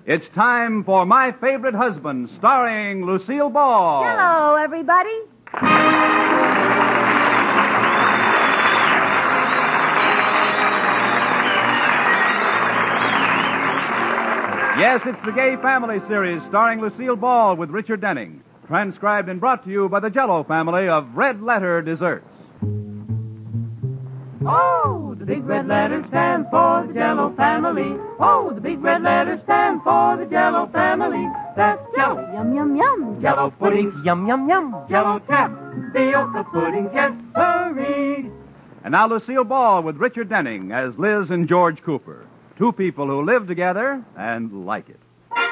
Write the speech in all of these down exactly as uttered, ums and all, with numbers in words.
It's time for My Favorite Husband, starring Lucille Ball. Hello, everybody. Yes, it's the Gay Family series starring Lucille Ball with Richard Denning. Transcribed and brought to you by the Jell-O family of Red Letter Desserts. Oh, the big red letters stand for the Jell-O family. Oh, the big red letters stand for the Jell-O family. That's Jell-O. Yum, yum, yum. Jell-O puddings, yum, yum, yum. Jell-O tapioca puddings, yes, sirree. And now Lucille Ball with Richard Denning as Liz and George Cooper. Two people who live together and like it.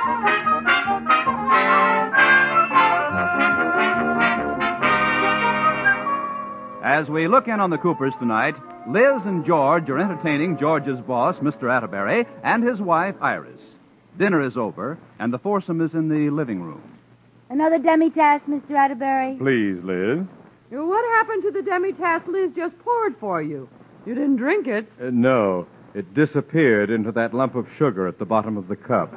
As we look in on the Coopers tonight, Liz and George are entertaining George's boss, Mister Atterbury, and his wife, Iris. Dinner is over, and the foursome is in the living room. Another demi-tasse, Mister Atterbury? Please, Liz. What happened to the demi-tasse Liz just poured for you? You didn't drink it. Uh, no, it disappeared into that lump of sugar at the bottom of the cup.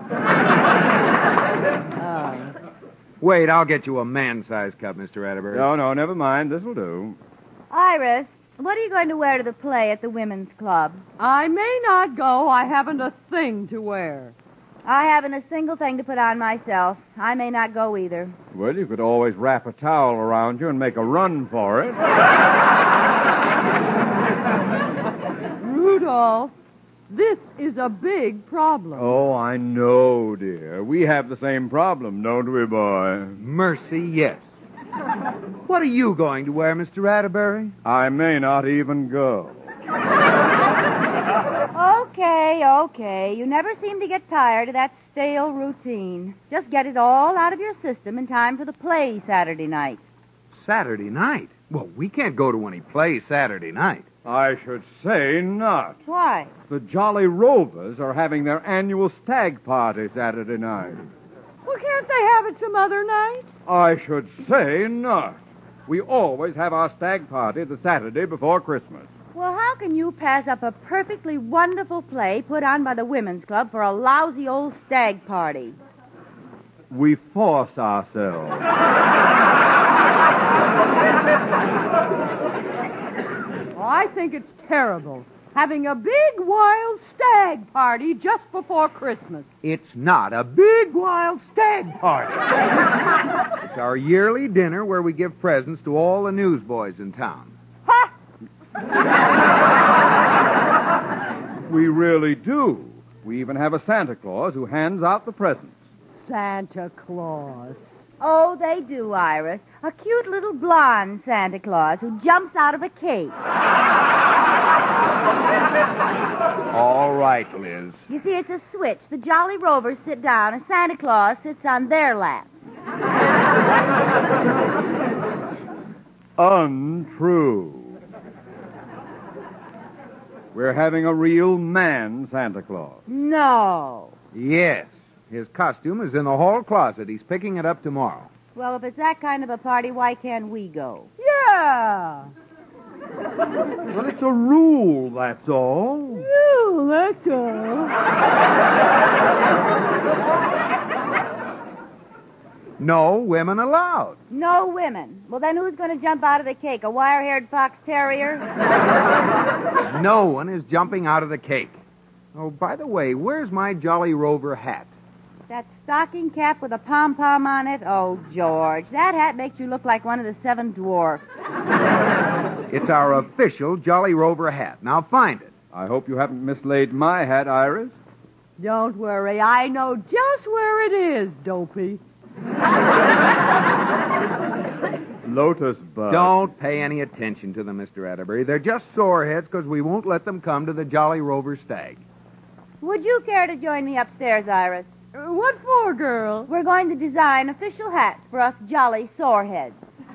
Oh. Wait, I'll get you a man-sized cup, Mister Atterbury. No, no, never mind. This'll do. Iris, what are you going to wear to the play at the Women's Club? I may not go. I haven't a thing to wear. I haven't a single thing to put on myself. I may not go either. Well, you could always wrap a towel around you and make a run for it. Rudolph, this is a big problem. Oh, I know, dear. We have the same problem, don't we, boy? Mercy, yes. What are you going to wear, Mister Atterbury? I may not even go. Okay, okay. You never seem to get tired of that stale routine. Just get it all out of your system in time for the play Saturday night. Saturday night? Well, we can't go to any play Saturday night. I should say not. Why? The Jolly Rovers are having their annual stag party Saturday night. Well, can't they have it some other night? I should say not. We always have our stag party the Saturday before Christmas. Well, how can you pass up a perfectly wonderful play put on by the Women's Club for a lousy old stag party? We force ourselves. Well, I think it's terrible. Having a big, wild stag party just before Christmas. It's not a big, wild stag party. It's our yearly dinner where we give presents to all the newsboys in town. Ha! We really do. We even have a Santa Claus who hands out the presents. Santa Claus. Oh, they do, Iris. A cute little blonde Santa Claus who jumps out of a cake. All right, Liz. You see, it's a switch. The Jolly Rovers sit down, and Santa Claus sits on their laps. Untrue. We're having a real man Santa Claus. No. Yes. His costume is in the hall closet. He's picking it up tomorrow. Well, if it's that kind of a party, why can't we go? Yeah. Well, it's a rule, that's all. You, that's all. No women allowed. No women. Well, then who's going to jump out of the cake? A wire-haired fox terrier? No one is jumping out of the cake. Oh, by the way, where's my Jolly Rover hat? That stocking cap with a pom-pom on it? Oh, George, that hat makes you look like one of the seven dwarfs. It's our official Jolly Rover hat. Now find it. I hope you haven't mislaid my hat, Iris. Don't worry. I know just where it is, Dopey. Lotus bud. Don't pay any attention to them, Mister Atterbury. They're just soreheads because we won't let them come to the Jolly Rover Stag. Would you care to join me upstairs, Iris? Uh, what for, girl? We're going to design official hats for us jolly soreheads.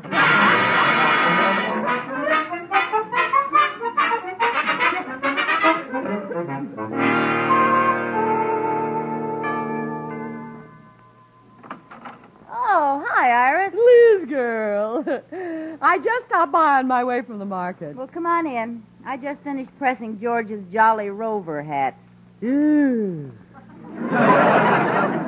Oh, hi, Iris. Liz, girl. I just stopped by on my way from the market. Well, come on in. I just finished pressing George's Jolly Rover hat. Ew.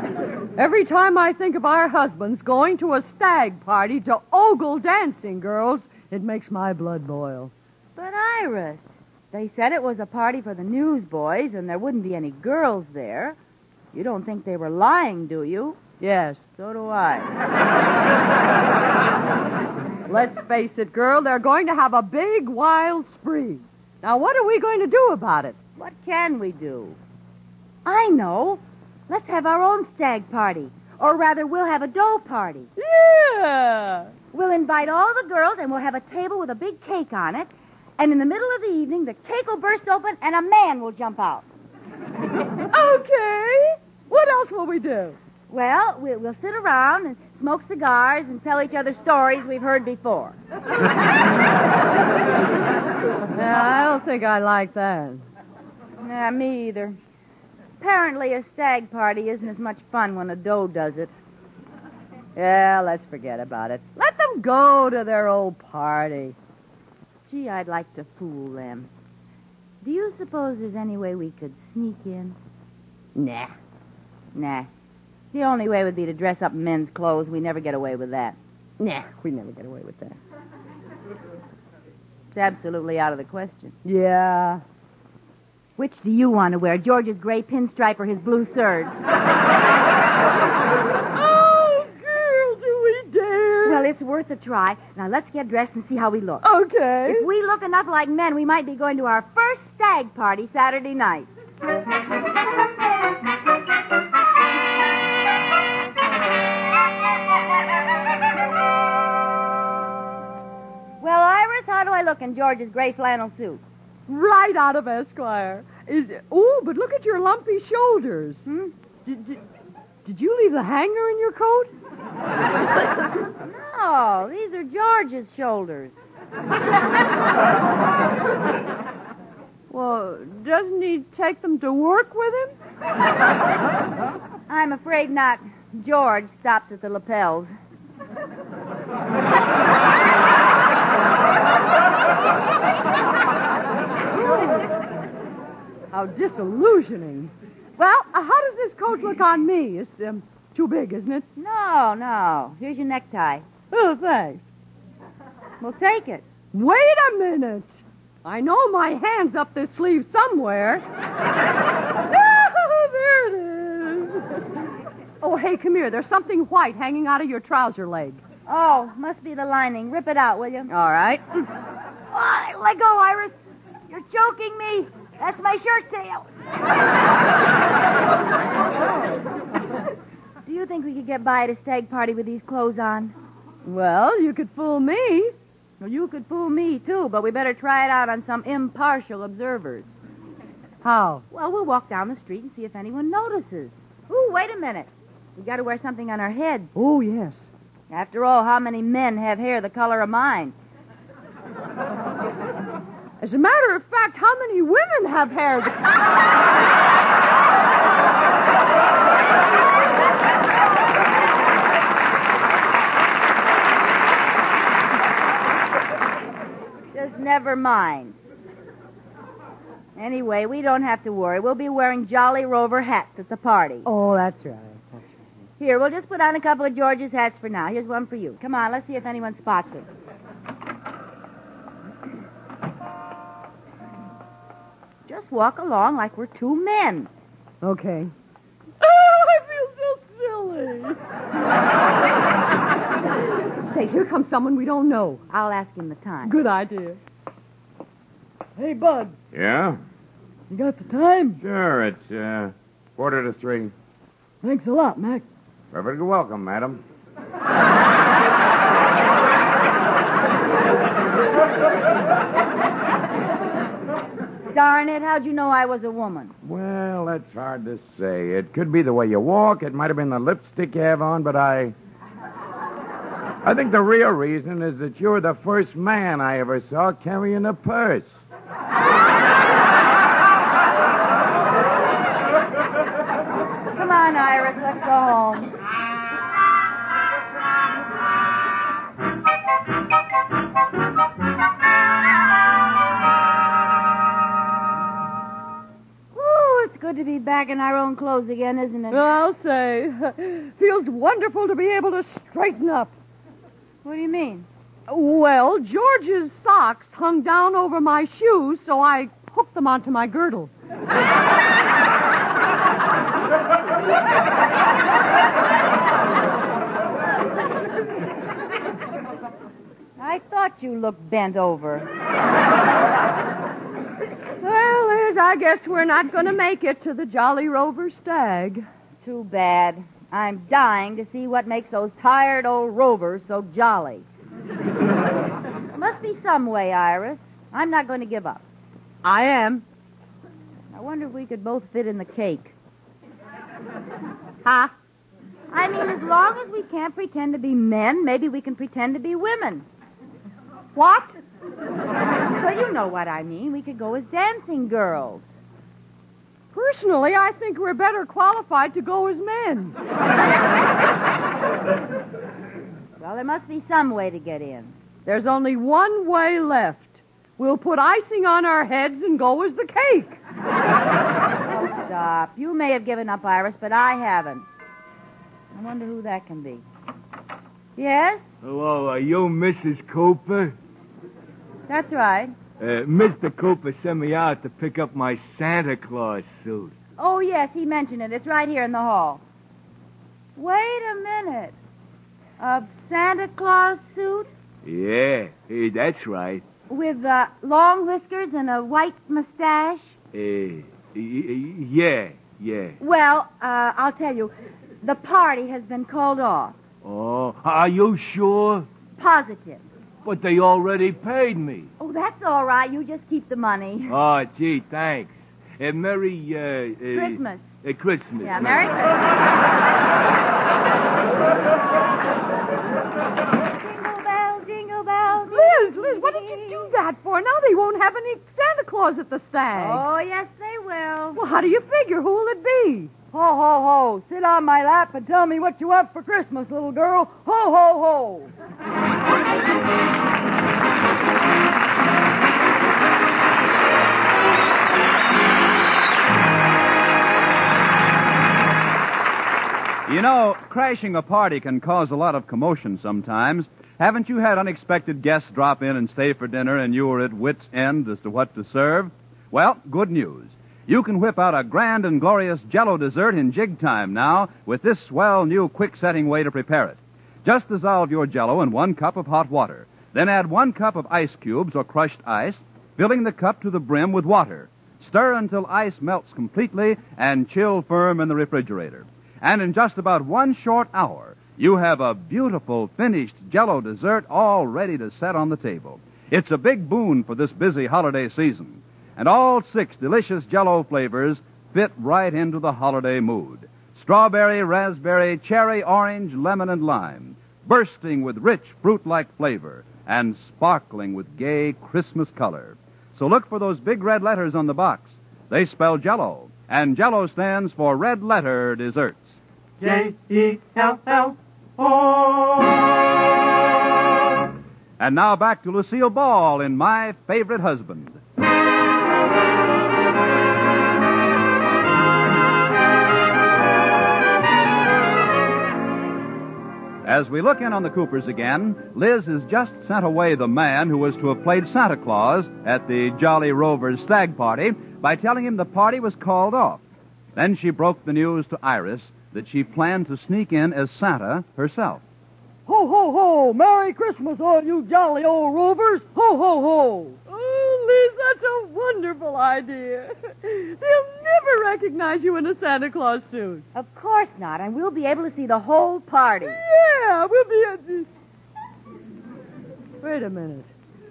Every time I think of our husbands going to a stag party to ogle dancing girls, it makes my blood boil. But, Iris, they said it was a party for the newsboys and there wouldn't be any girls there. You don't think they were lying, do you? Yes. So do I. Let's face it, girl, they're going to have a big, wild spree. Now, what are we going to do about it? What can we do? I know. Let's have our own stag party. Or rather, we'll have a dough party. Yeah! We'll invite all the girls, and we'll have a table with a big cake on it. And in the middle of the evening, the cake will burst open, and a man will jump out. Okay. What else will we do? Well, we'll, we'll sit around and smoke cigars and tell each other stories we've heard before. Yeah, I don't think I like that. Nah, me either. Apparently, a stag party isn't as much fun when a doe does it. Yeah, let's forget about it. Let them go to their old party. Gee, I'd like to fool them. Do you suppose there's any way we could sneak in? Nah. Nah. The only way would be to dress up in men's clothes. We never get away with that. Nah, we never get away with that. It's absolutely out of the question. Yeah. Which do you want to wear, George's gray pinstripe or his blue serge? Oh, girl, do we dare? Well, it's worth a try. Now, let's get dressed and see how we look. Okay. If we look enough like men, we might be going to our first stag party Saturday night. Well, Iris, how do I look in George's gray flannel suit? Right out of Esquire. Is Oh, but look at your lumpy shoulders. Hmm? Did, did, did you leave the hanger in your coat? No, these are George's shoulders. Well, doesn't he take them to work with him? I'm afraid not. George stops at the lapels. How disillusioning. Well, uh, how does this coat look on me? It's um, too big, isn't it? No, no. Here's your necktie. Oh, thanks. We'll take it. Wait a minute. I know my hand's up this sleeve somewhere. Oh, there it is. Oh, hey, come here. There's something white hanging out of your trouser leg. Oh, must be the lining. Rip it out, will you? All right. Oh, let go, Iris. You're choking me. That's my shirt tail. Do you think we could get by at a stag party with these clothes on? Well, you could fool me. Well, you could fool me, too, but we better try it out on some impartial observers. How? Well, we'll walk down the street and see if anyone notices. Ooh, wait a minute. We've got to wear something on our heads. Oh, yes. After all, how many men have hair the color of mine? As a matter of fact, how many women have hair? Just never mind. Anyway, we don't have to worry. We'll be wearing Jolly Rover hats at the party. Oh, that's right. That's right. Here, we'll just put on a couple of George's hats for now. Here's one for you. Come on, let's see if anyone spots us. Just walk along like we're two men. Okay. Oh, I feel so silly. Say, here comes someone we don't know. I'll ask him the time. Good idea. Hey, Bud, Yeah? you got the time? Sure, it's, uh, quarter to three. Thanks a lot, Mac. Perfectly welcome, madam. Darn it, how'd you know I was a woman? Well, that's hard to say. It could be the way you walk. It might have been the lipstick you have on, but I... I think the real reason is that you're the first man I ever saw carrying a purse. Come on, Iris, let's go home. Ooh, it's good to be back in our own clothes again, isn't it? I'll say. Feels wonderful to be able to straighten up. What do you mean? Well, George's socks hung down over my shoes, so I hooked them onto my girdle. I thought you looked bent over. Well, Liz, I guess we're not going to make it to the Jolly Rover Stag. Too bad. I'm dying to see what makes those tired old rovers so jolly. There must be some way, Iris. I'm not going to give up. I am. I wonder if we could both fit in the cake. Huh? I mean, as long as we can't pretend to be men, maybe we can pretend to be women. What? Well, you know what I mean. We could go as dancing girls. Personally, I think we're better qualified to go as men. Well, there must be some way to get in. There's only one way left. We'll put icing on our heads and go as the cake. Oh, stop. You may have given up, Iris, but I haven't. I wonder who that can be. Yes? Hello, are you Missus Cooper? That's right. Uh, Mister Cooper sent me out to pick up my Santa Claus suit. Oh, yes, he mentioned it. It's right here in the hall. Wait a minute. A Santa Claus suit? Yeah, hey, that's right. With uh, long whiskers and a white mustache? Uh, y- y- yeah, yeah. Well, uh, I'll tell you. The party has been called off. Oh, are you sure? Positive. But they already paid me. Oh, that's all right. You just keep the money. Oh, gee, thanks. Uh, Merry, uh... uh Christmas. Uh, Christmas. Yeah, Merry Christmas. Jingle bells, jingle bells. Liz, Liz, what did you do that for? Now they won't have any Santa Claus at the Stag. Oh, yes, they will. Well, how do you figure? Who will it be? Ho, ho, ho. Sit on my lap and tell me what you want for Christmas, little girl. Ho, ho, ho. You know, crashing a party can cause a lot of commotion sometimes. Haven't you had unexpected guests drop in and stay for dinner and you were at wit's end as to what to serve? Well, good news. You can whip out a grand and glorious Jell-O dessert in jig time now with this swell new quick-setting way to prepare it. Just dissolve your Jell-O in one cup of hot water. Then add one cup of ice cubes or crushed ice, filling the cup to the brim with water. Stir until ice melts completely and chill firm in the refrigerator. And in just about one short hour, you have a beautiful finished Jell-O dessert all ready to set on the table. It's a big boon for this busy holiday season. And all six delicious Jell-O flavors fit right into the holiday mood. Strawberry, raspberry, cherry, orange, lemon, and lime. Bursting with rich fruit-like flavor and sparkling with gay Christmas color. So look for those big red letters on the box. They spell Jell-O, and Jell-O stands for Red Letter Desserts. J E L L O. And now back to Lucille Ball in My Favorite Husband. As we look in on the Coopers again, Liz has just sent away the man who was to have played Santa Claus at the Jolly Rover's stag party by telling him the party was called off. Then she broke the news to Iris that she planned to sneak in as Santa herself. Ho, ho, ho. Merry Christmas, all you jolly old rovers. Ho, ho, ho. Oh, Liz, that's a wonderful idea. They'll never recognize you in a Santa Claus suit. Of course not, and we'll be able to see the whole party. Yeah, we'll be at the... Wait a minute.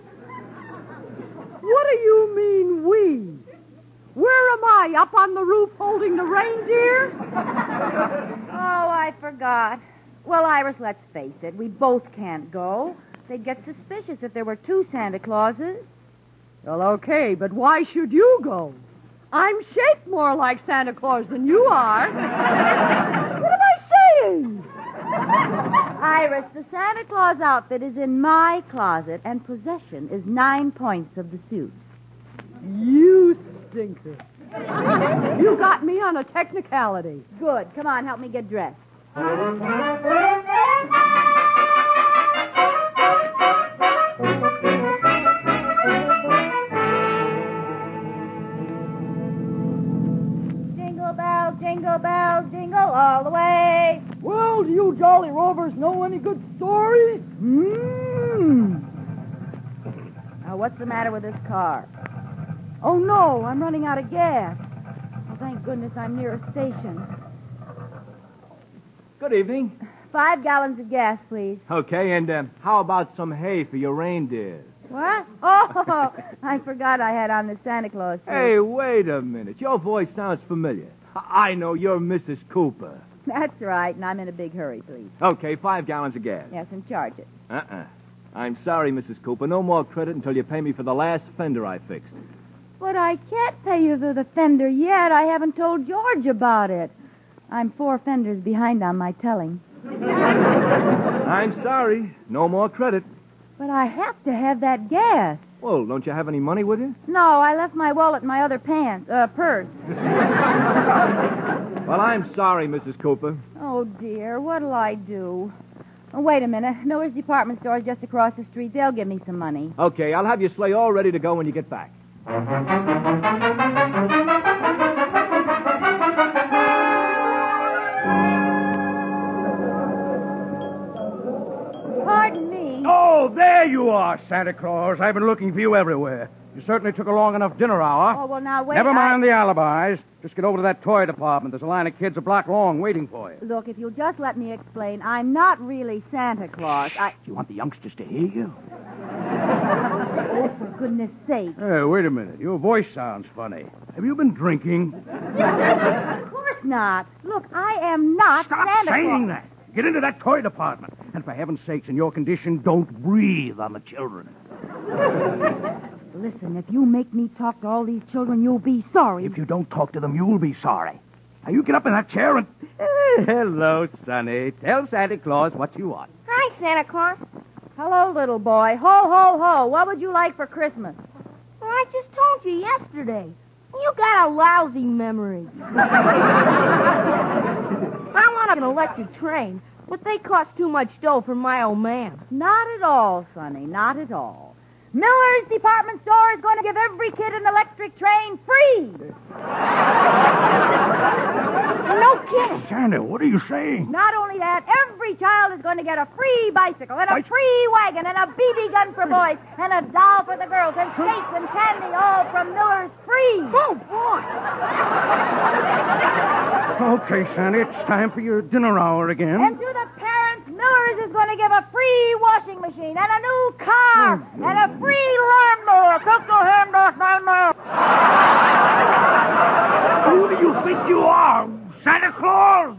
What do you mean, we? Where am I, up on the roof holding the reindeer? Oh, I forgot. Well, Iris, let's face it. We both can't go. They'd get suspicious if there were two Santa Clauses. Well, okay, but why should you go? I'm shaped more like Santa Claus than you are. What am I saying? Iris, the Santa Claus outfit is in my closet, and possession is nine points of the suit. You stinker. You got me on a technicality. Good. Come on, help me get dressed. Jingle bells, jingle bells, jingle all the way. Well, do you jolly rovers know any good stories? Mmm. Now, what's the matter with this car? Oh, no, I'm running out of gas. Oh, thank goodness I'm near a station. Good evening. Five gallons of gas, please. Okay, and uh, how about some hay for your reindeer? What? Oh, I forgot I had on the Santa Claus suit. Hey, wait a minute. Your voice sounds familiar. I I know you're Missus Cooper. That's right, and I'm in a big hurry, please. Okay, five gallons of gas. Yes, and charge it. Uh-uh. I'm sorry, Missus Cooper. No more credit until you pay me for the last fender I fixed. But I can't pay you for the fender yet. I haven't told George about it. I'm four fenders behind on my telling. I'm sorry. No more credit. But I have to have that gas. Well, don't you have any money with you? No, I left my wallet in my other pants, uh, purse. Well, I'm sorry, Missus Cooper. Oh, dear, what'll I do? Oh, wait a minute. Miller's department store is just across the street. They'll give me some money. Okay, I'll have your sleigh all ready to go when you get back. Pardon me. Oh, there you are, Santa Claus. I've been looking for you everywhere. You certainly took a long enough dinner hour. Oh, well, now, wait. Never mind I... the alibis. Just get over to that toy department. There's a line of kids a block long waiting for you. Look, if you'll just let me explain, I'm not really Santa Claus. I... Do you want the youngsters to hear you? Oh, for goodness sake. Hey, wait a minute. Your voice sounds funny. Have you been drinking? Of course not. Look, I am not Stop Santa saying Claus. that. Get into that toy department. And for heaven's sakes, in your condition, don't breathe on the children. Listen, if you make me talk to all these children, you'll be sorry. If you don't talk to them, you'll be sorry. Now, you get up in that chair and... Eh, hello, Sonny. Tell Santa Claus what you want. Hi, Santa Claus. Hello, little boy. Ho, ho, ho. What would you like for Christmas? Well, I just told you yesterday. You got a lousy memory. I want an electric train, but they cost too much dough for my old man. Not at all, Sonny. Not at all. Miller's department store is going to give every kid an electric train free. No kidding. Santa, what are you saying? Not only that, every child is going to get a free bicycle and a Bicy- free wagon and a B B gun for boys and a doll for the girls and skates and candy all from Miller's free. Oh, boy. Okay, Santa, it's time for your dinner hour again. And to the parents, Miller's is going to give a free washing machine and a new car Mm-hmm. and a free lawnmower. Cook your hand off my mouth. Who do you think you are, Santa Claus?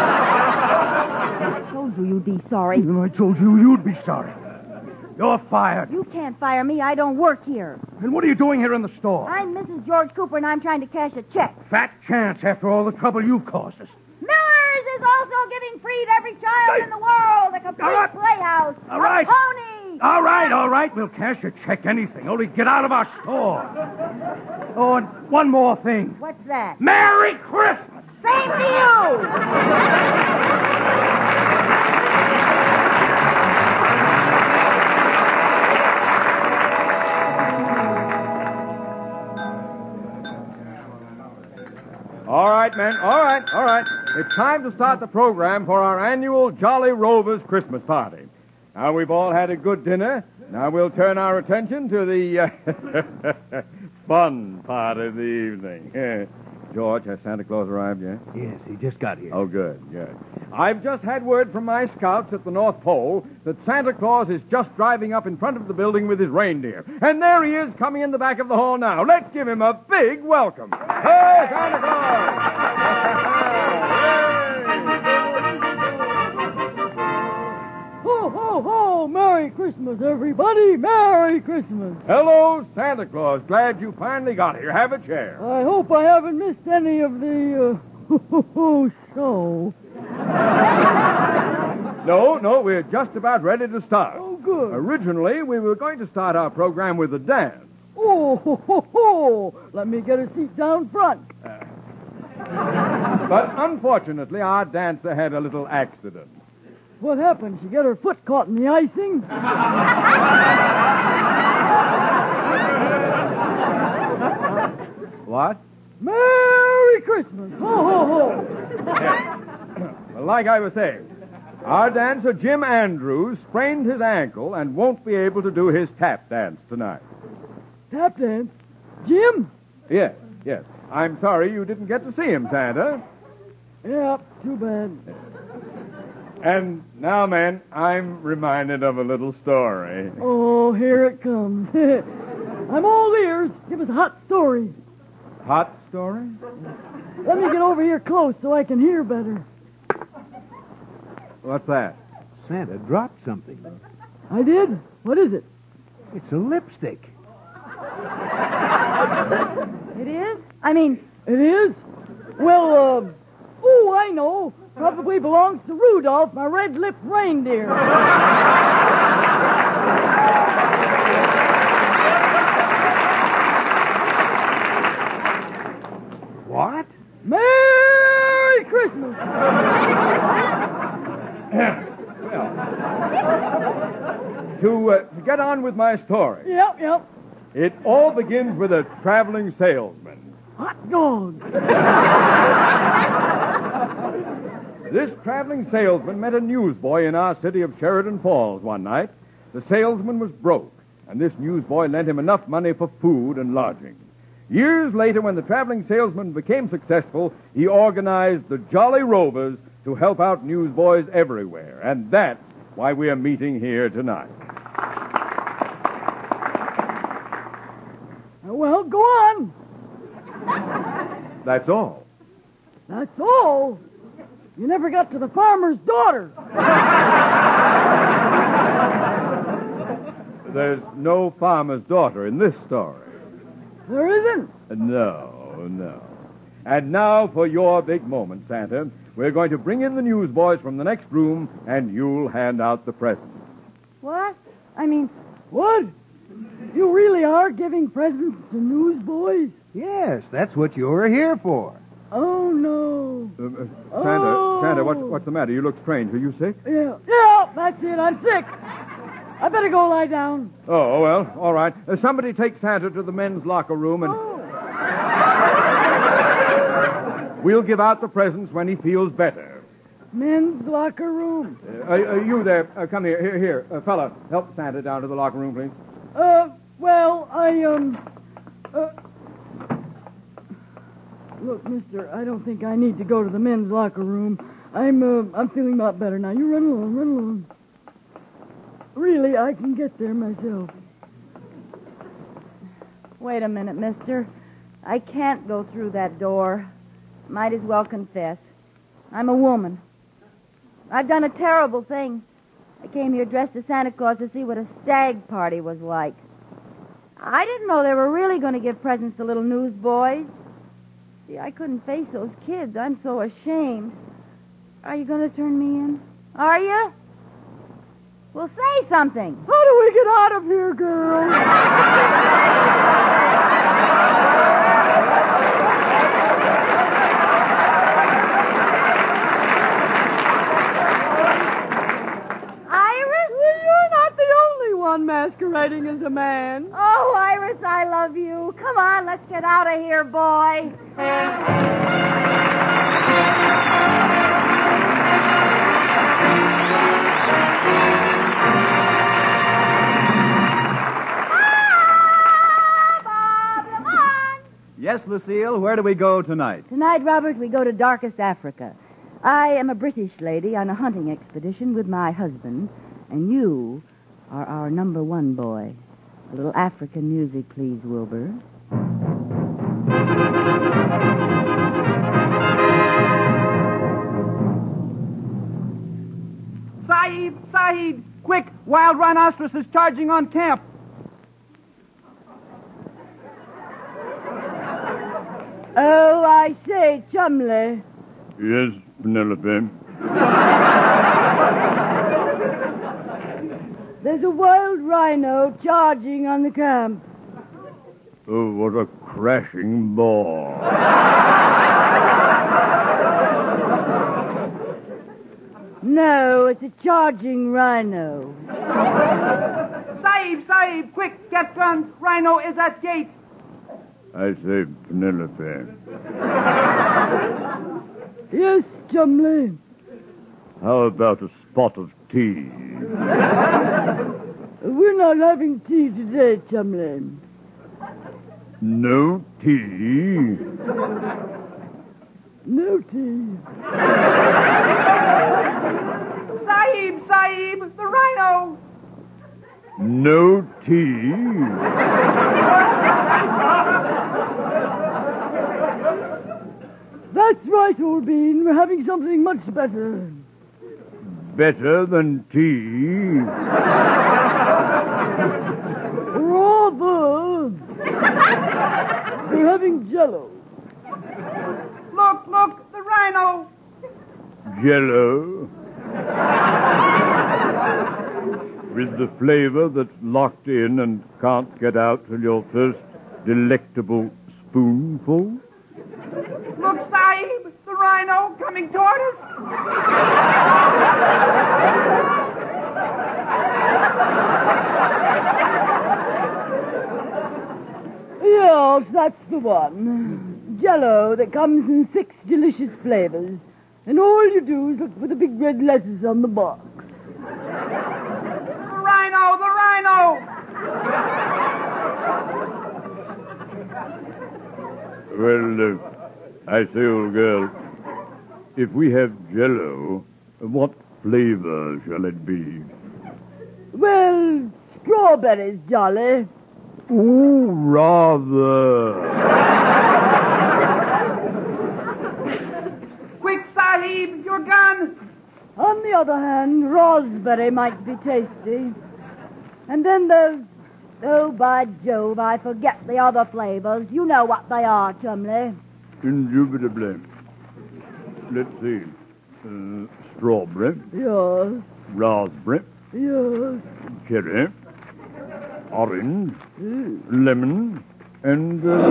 I told you you'd be sorry. And I told you you'd be sorry. You're fired. You can't fire me. I don't work here. And what are you doing here in the store? I'm Missus George Cooper, and I'm trying to cash a check. Fat chance after all the trouble you've caused us. Miller's is also giving free to every child in the world a complete All right. playhouse, All right. a pony. All right, all right. We'll cash your check, anything. Only get out of our store. Oh, and one more thing. What's that? Merry Christmas! Same to you. All right, men. All right, all right. It's time to start the program for our annual Jolly Rovers Christmas party. Now we've all had a good dinner. Now we'll turn our attention to the uh, fun part of the evening. George, has Santa Claus arrived yet? Yes, he just got here. Oh, good, good. I've just had word from my scouts at the North Pole that Santa Claus is just driving up in front of the building with his reindeer. And there he is coming in the back of the hall now. Let's give him a big welcome. Hey, Santa Claus! Ho, ho, ho! Merry Christmas, everybody! Merry Christmas! Hello, Santa Claus. Glad you finally got here. Have a chair. I hope I haven't missed any of the, uh, show. No, no, we're just about ready to start. Oh, good. Originally, we were going to start our program with a dance. Oh, ho, ho, ho. Let me get a seat down front. But unfortunately, our dancer had a little accident. What happened? She get her foot caught in the icing? What? Merry Christmas. Ho, ho, ho. Well, like I was saying, our dancer Jim Andrews sprained his ankle and won't be able to do his tap dance tonight. Tap dance? Jim? Yes, yes. I'm sorry you didn't get to see him, Santa. Yeah, too bad. And now, men, I'm reminded of a little story. Oh, here it comes. I'm all ears. Give us a hot story. Hot story? Let me get over here close so I can hear better. What's that? Santa dropped something. I did? What is it? It's a lipstick. It is? I mean, It is? Well, uh, oh, I know. Probably belongs to Rudolph, my red-lipped reindeer. What? Merry Christmas. To, uh, to get on with my story, Yep, yep. it all begins with a traveling salesman. Hot dog. This traveling salesman met a newsboy in our city of Sheridan Falls one night. The salesman was broke, and this newsboy lent him enough money for food and lodging. Years later, when the traveling salesman became successful, he organized the Jolly Rovers to help out newsboys everywhere, and that's why we are meeting here tonight. Well, go on. That's all. That's all. You never got to the farmer's daughter. There's no farmer's daughter in this story. There isn't? No, no. And now for your big moment, Santa. We're going to bring in the newsboys from the next room, and you'll hand out the presents. what? I mean, What? You really are giving presents to newsboys? Yes, that's what you're here for. Oh, no. Uh, uh, Santa, Oh. Santa, what's, what's the matter? You look strange. Are you sick? Yeah, yeah, that's it. I'm sick. I better go lie down. Oh, well, all right. Uh, somebody take Santa to the men's locker room, and Oh. we'll give out the presents when he feels better. Men's locker room. Uh, uh, you there, uh, come here. Here, here. Uh, fella, help Santa down to the locker room, please. Uh, well, I, um, uh, look, mister, I don't think I need to go to the men's locker room. I'm, uh, I'm feeling a lot better now. You run along, run along. Really, I can get there myself. wait a minute, mister. I can't go through that door. Might as well confess. I'm a woman. I've done a terrible thing. I came here dressed as Santa Claus to see what a stag party was like. I didn't know they were really going to give presents to little newsboys. See, I couldn't face those kids. I'm so ashamed. Are you going to turn me in? Are you? Well, say something. How do we get out of here, girl? Iris? You're not the only one masquerading as a man. Oh, Iris, I love you. Come on, let's get out of here, boy. Yes, Lucille, where do we go tonight? Tonight, Robert, we go to darkest Africa. I am a British lady on a hunting expedition with my husband, and you are our number one boy. A little African music, please, Wilbur. Sahib, Sahib, quick! Wild rhinoceros is charging on camp. Oh, I say, Chumley. Yes, Penelope. There's a wild rhino charging on the camp. Oh, what a crashing ball. No, it's a charging rhino. Sahib, Sahib, quick, get guns. Rhino is at gate. I say, Penelope, Yes, Chumley. how about a spot of tea? We're not having tea today, Chumley. No tea? No tea. Sahib, Sahib, the rhino. No tea? That's right, old bean. We're having something much better. Better than tea? Rather. We're having jello. Look, look, the rhino. Jello? With the flavor that's locked in and can't get out till your first delectable spoonful? Look, Sahib, the rhino coming toward us. Yes, that's the one. Jello that comes in six delicious flavors. And all you do is look for the big red letters on the box. The rhino, the rhino. Well, uh, I say, old girl, if we have Jello, what flavor shall it be? Well, strawberries, Jolly. Ooh, rather. Quick, Sahib, your gun. On the other hand, raspberry might be tasty. And then there's... Oh, by Jove, I forget the other flavors. You know what they are, Chumley. Indubitably. Let's see. Uh, strawberry, Yes, raspberry, yes. cherry, orange, Mm. lemon, and... Uh...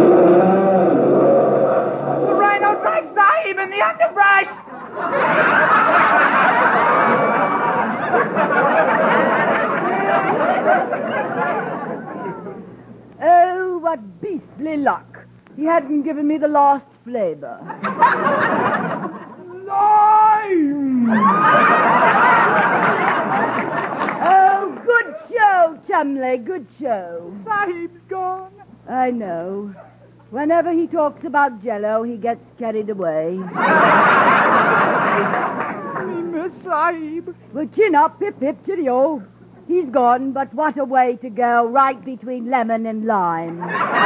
The rhino drags Sahib in the underbrush. Oh, what beastly luck. He hadn't given me the last flavor. Lime. Oh, good show, Chumley, good show. Sahib's gone. I know. Whenever he talks about Jello, he gets carried away. We miss Sahib. Well, chin up, pip, pip, cheerio. He's gone, but what a way to go, right between lemon and lime.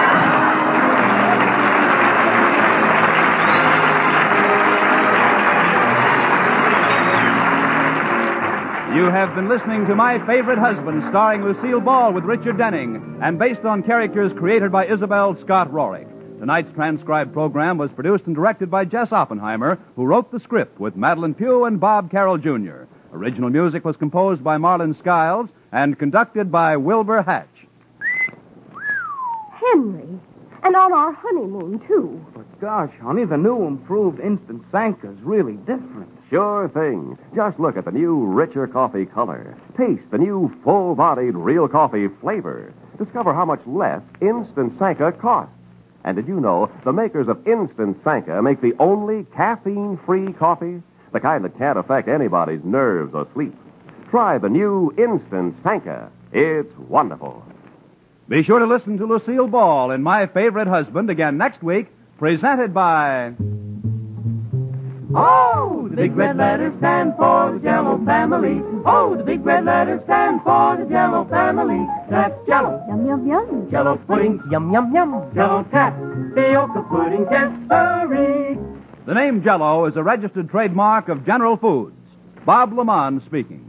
You have been listening to My Favorite Husband, starring Lucille Ball with Richard Denning, and based on characters created by Isabel Scott Rorick. Tonight's transcribed program was produced and directed by Jess Oppenheimer, who wrote the script with Madeline Pugh and Bob Carroll Junior Original music was composed by Marlon Skiles and conducted by Wilbur Hatch. Henry. And on our honeymoon, too. But gosh, honey, the new improved Instant Sanka's really different. Sure thing. Just look at the new richer coffee color. Taste the new full-bodied real coffee flavor. Discover how much less Instant Sanka costs. And did you know the makers of Instant Sanka make the only caffeine-free coffee? The kind that can't affect anybody's nerves or sleep. Try the new Instant Sanka. It's wonderful. Be sure to listen to Lucille Ball in My Favorite Husband again next week, presented by... Oh, the big red letters stand for the Jell-O family. Oh, the big red letters stand for the Jell-O family. That's Jell-O. Yum, yum, yum. Jell-O pudding, yum, yum, yum. Jell-O tapioca pudding, yes, sirree. The name Jell-O is a registered trademark of General Foods. Bob Lamont speaking.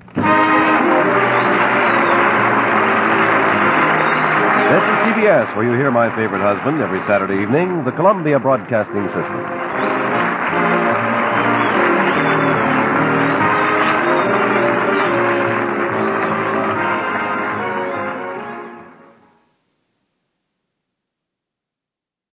This is C B S, where you hear My Favorite Husband every Saturday evening, the Columbia Broadcasting System.